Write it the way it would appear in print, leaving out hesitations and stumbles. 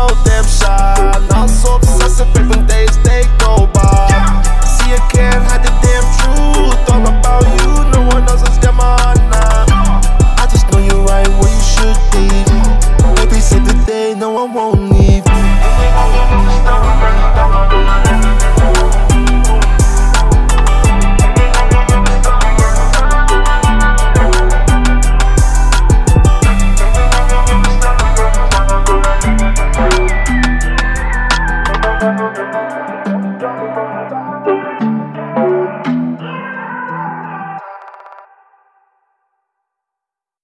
so damn shy. Not so obsessive, every days they go by. See, I can't hide the damn truth. All about you, no one else has got my heart now. I just know you're right where you should be. Every single day, no, I won't